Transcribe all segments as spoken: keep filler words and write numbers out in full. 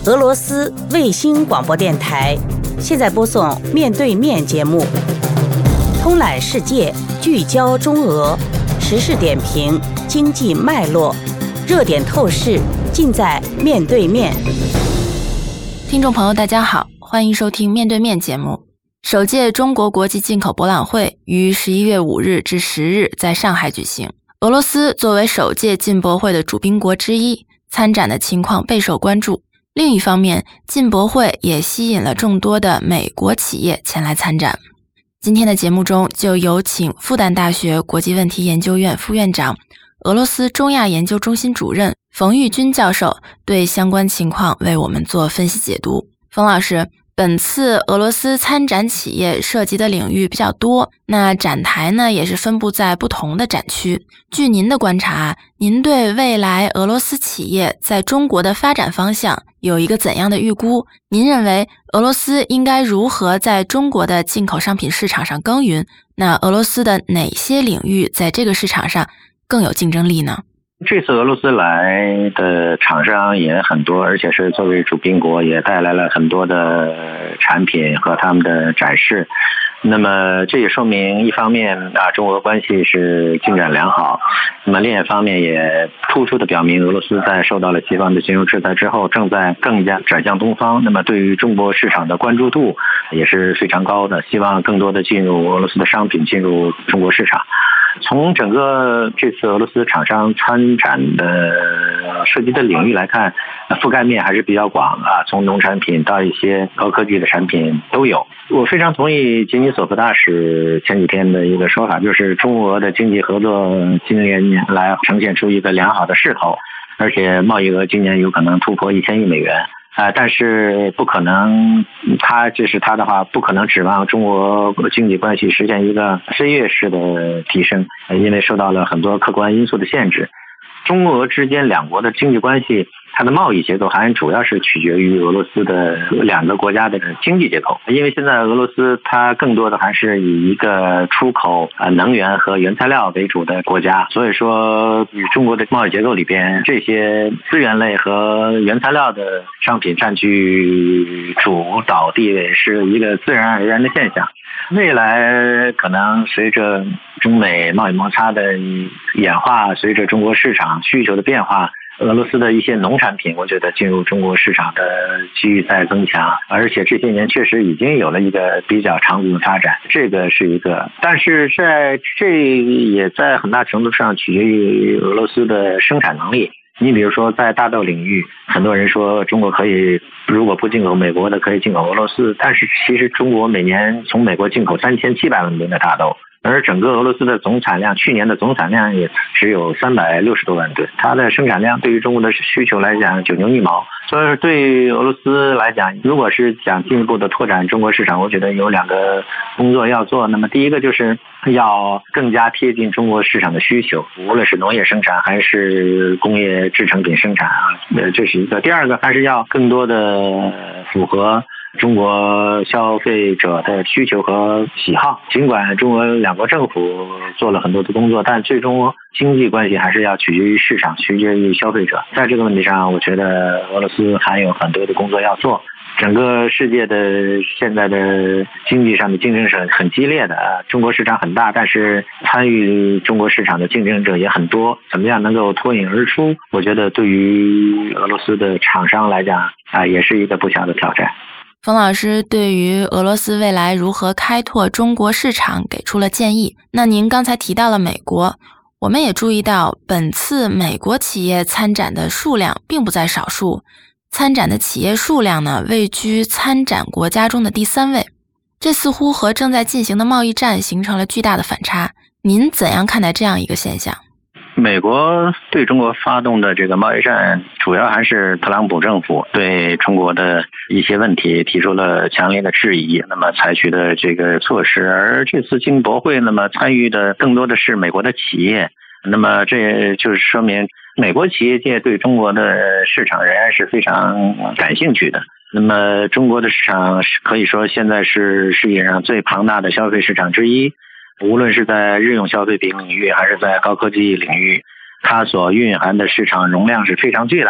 俄罗斯卫星广播电台，现在播送面对面节目，通览世界，聚焦中俄，时事点评，经济脉络，热点透视，尽在面对面。 听众朋友大家好，欢迎收听面对面节目。首届中国国际进口博览会于十一月五日至十日在上海举行。俄罗斯作为首届进博会的主宾国之一，参展的情况备受关注。另一方面，进博会也吸引了众多的美国企业前来参展。今天的节目中，就有请复旦大学国际问题研究院副院长、俄罗斯中亚研究中心主任冯玉军教授对相关情况为我们做分析解读。冯老师，本次俄罗斯参展企业涉及的领域比较多，那展台呢也是分布在不同的展区。据您的观察，您对未来俄罗斯企业在中国的发展方向有一个怎样的预估？您认为俄罗斯应该如何在中国的进口商品市场上耕耘？那俄罗斯的哪些领域在这个市场上更有竞争力呢？ 这次俄罗斯来的厂商也很多，而且是作为主宾国，也带来了很多的产品和他们的展示。那么这也说明一方面啊，中俄关系是进展良好，那么另一方面也突出的表明俄罗斯在受到了西方的金融制裁之后，正在更加转向东方，那么对于中国市场的关注度也是非常高的，希望更多的进入俄罗斯的商品进入中国市场。从整个这次俄罗斯厂商参展的涉及的领域来看，覆盖面还是比较广啊，从农产品到一些高科技的产品都有。我非常同意吉尼索夫大使前几天的一个说法，就是中俄的经济合作今年来呈现出一个良好的势头，而且贸易额今年有可能突破一千亿美元。啊、呃，但是不可能，他这是他的话，不可能指望中国经济关系实现一个飞跃式的提升，因为受到了很多客观因素的限制。中俄之间两国的经济关系，它的贸易结构还主要是取决于俄罗斯的两个国家的经济结构，因为现在俄罗斯它更多的还是以一个出口呃能源和原材料为主的国家，所以说与中国的贸易结构里边，这些资源类和原材料的商品占据主导地位是一个自然而然的现象。未来可能随着中美贸易摩擦的演化，随着中国市场需求的变化，俄罗斯的一些农产品我觉得进入中国市场的机遇在增强，而且这些年确实已经有了一个比较长足的发展，这个是一个。但是在这也在很大程度上取决于俄罗斯的生产能力。你比如说在大豆领域，很多人说中国可以如果不进口美国的可以进口俄罗斯，但是其实中国每年从美国进口三千七百万吨的大豆，而整个俄罗斯的总产量，去年的总产量也只有三百六十多万吨，它的生产量对于中国的需求来讲九牛一毛。所以对于俄罗斯来讲，如果是想进一步的拓展中国市场，我觉得有两个工作要做。那么第一个就是要更加贴近中国市场的需求，无论是农业生产还是工业制成品生产啊，呃，这是一个。第二个还是要更多的符合中国消费者的需求和喜好。尽管中俄两国政府做了很多的工作，但最终经济关系还是要取决于市场，取决于消费者。在这个问题上，我觉得俄罗斯还有很多的工作要做。整个世界的现在的经济上的竞争是很激烈的，中国市场很大，但是参与中国市场的竞争者也很多，怎么样能够脱颖而出，我觉得对于俄罗斯的厂商来讲啊，也是一个不小的挑战。 冯老师对于俄罗斯未来如何开拓中国市场给出了建议。那您刚才提到了美国，我们也注意到本次美国企业参展的数量并不在少数，参展的企业数量呢位居参展国家中的第三位，这似乎和正在进行的贸易战形成了巨大的反差。您怎样看待这样一个现象？ 美国对中国发动的这个贸易战，主要还是特朗普政府对中国的一些问题提出了强烈的质疑，那么采取的这个措施。而这次进博会，那么参与的更多的是美国的企业，那么这就是说明美国企业界对中国的市场仍然是非常感兴趣的。那么中国的市场可以说现在是世界上最庞大的消费市场之一，无论是在日用消费品领域还是在高科技领域，它所蕴含的市场容量是非常巨大的。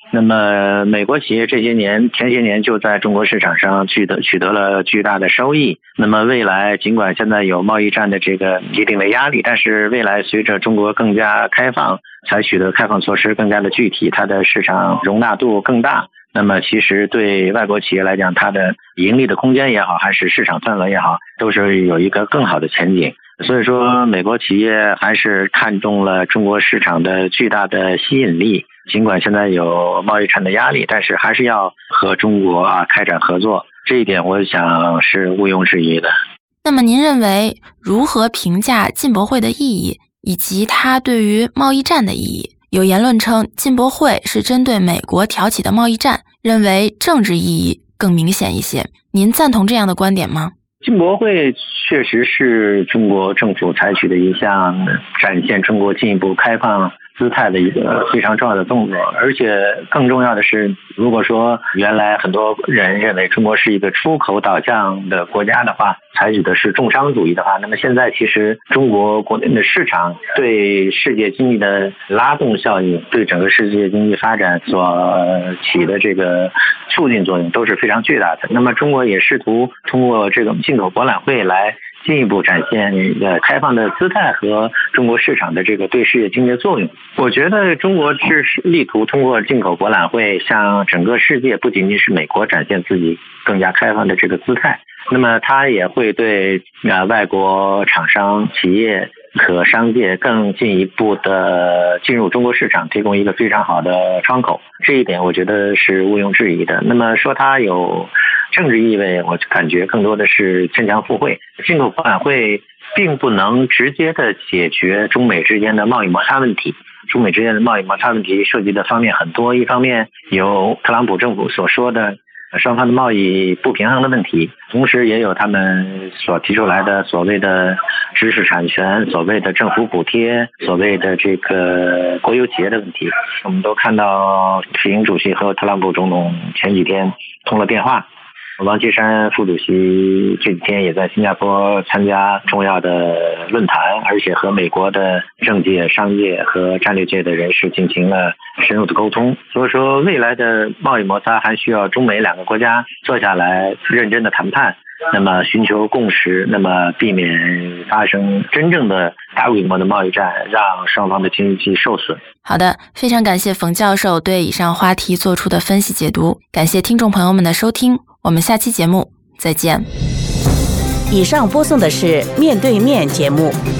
那么美国企业这些年前些年就在中国市场上取得取得了巨大的收益。那么未来尽管现在有贸易战的这个一定的压力，但是未来随着中国更加开放，采取的开放措施更加的具体，它的市场容纳度更大，那么其实对外国企业来讲，它的盈利的空间也好，还是市场份额也好，都是有一个更好的前景。所以说美国企业还是看中了中国市场的巨大的吸引力，尽管现在有贸易战的压力，但是还是要和中国啊开展合作，这一点我想是毋庸置疑的。 那么您认为如何评价进博会的意义，以及它对于贸易战的意义？有言论称进博会是针对美国挑起的贸易战，认为政治意义更明显一些。您赞同这样的观点吗？ 进博会确实是中国政府采取的一项展现中国进一步开放姿态的一个非常重要的动作，而且更重要的是，如果说原来很多人认为中国是一个出口导向的国家的话，采取的是重商主义的话，那么现在其实中国国内的市场对世界经济的拉动效应，对整个世界经济发展所起的这个促进作用都是非常巨大的。那么中国也试图通过这个进口博览会来进一步展现呃开放的姿态和中国市场的这个对世界经济的作用。我觉得中国是力图通过进口博览会向整个世界，不仅仅是美国展现自己更加开放的这个姿态，那么它也会对呃外国厂商企业和商界更进一步的进入中国市场提供一个非常好的窗口，这一点我觉得是毋庸置疑的。那么说它有政治意味，我感觉更多的是牵强附会。进口博览会并不能直接的解决中美之间的贸易摩擦问题，中美之间的贸易摩擦问题涉及的方面很多，一方面有特朗普政府所说的双方的贸易不平衡的问题，同时也有他们所提出来的所谓的知识产权、所谓的政府补贴、所谓的这个国有企业的问题。我们都看到习近平主席和特朗普总统前几天通了电话，王岐山副主席这几天也在新加坡参加重要的论坛，而且和美国的政界、商界和战略界的人士进行了深入的沟通。所以说未来的贸易摩擦还需要中美两个国家坐下来认真的谈判，那么寻求共识，那么避免发生真正的大规模的贸易战，让双方的经济受损。 好的，非常感谢冯教授对以上话题做出的分析解读，感谢听众朋友们的收听，我们下期节目再见。 以上播送的是面对面节目。